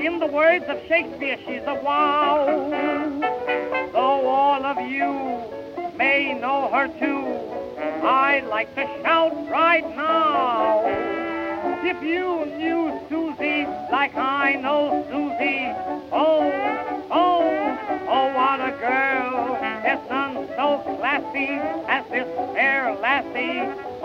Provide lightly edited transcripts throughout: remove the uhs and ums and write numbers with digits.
In the words of Shakespeare, she's a wow. Though all of you may know her too, I'd like to shout right now. If you knew Susie like I know Susie, oh, what a girl. There's none so classy as this fair lassie.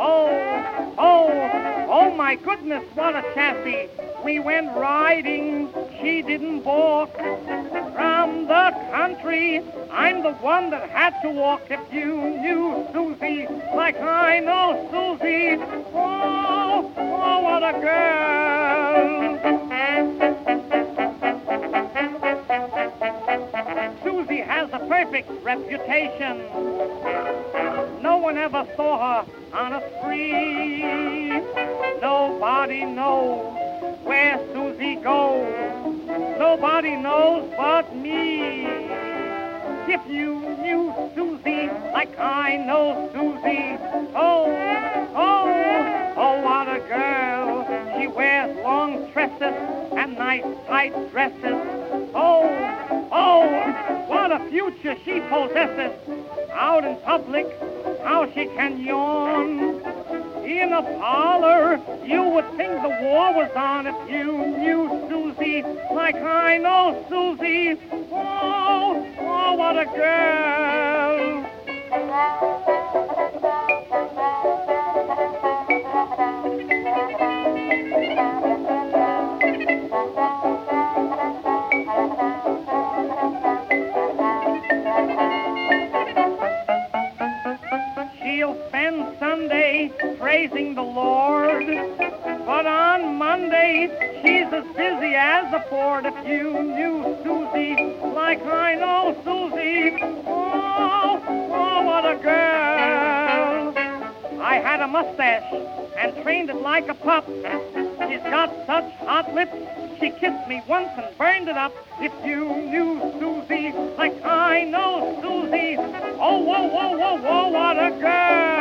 Oh, my goodness, what a chassis. We went riding, she didn't balk. From the country, I'm the one that had to walk. If you knew Susie like I know Susie, oh, what a girl. Susie has a perfect reputation. No one ever saw her on a spree. Nobody knows where Susie goes. Nobody knows but me. If you knew Susie like I know Susie, oh, what a girl. She wears long tresses and nice tight dresses. Oh, what a future she possesses. Out in public, how she can yawn. In a parlor, you would think the war was on. If you knew Susie like I know Susie, oh, what a girl. She'll spend Sunday praising the Lord, but on Monday she's as busy as a Ford. If you knew Susie like I know Susie, oh, what a girl. I had a mustache and trained it like a pup. She's got such hot lips, she kissed me once and burned it up. If you knew Susie like I know Susie, oh, what a girl.